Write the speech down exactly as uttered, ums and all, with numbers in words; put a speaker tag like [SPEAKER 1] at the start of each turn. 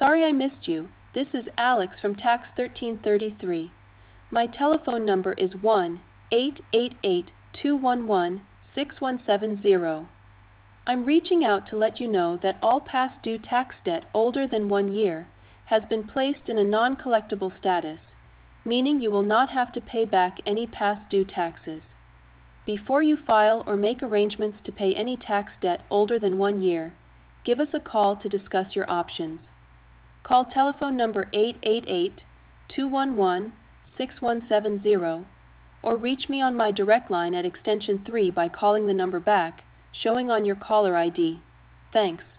[SPEAKER 1] Sorry I missed you. This is Alex from Tax thirteen thirty-three. My telephone number is one eight eight eight, two one one, six one seven zero. I'm reaching out to let you know that all past due tax debt older than one year has been placed in a non-collectible status, meaning you will not have to pay back any past due taxes. Before you file or make arrangements to pay any tax debt older than one year, give us a call to discuss your options. Call telephone number eight eight eight, two one one, six one seven zero or reach me on my direct line at extension three by calling the number back, showing on your caller I D. Thanks.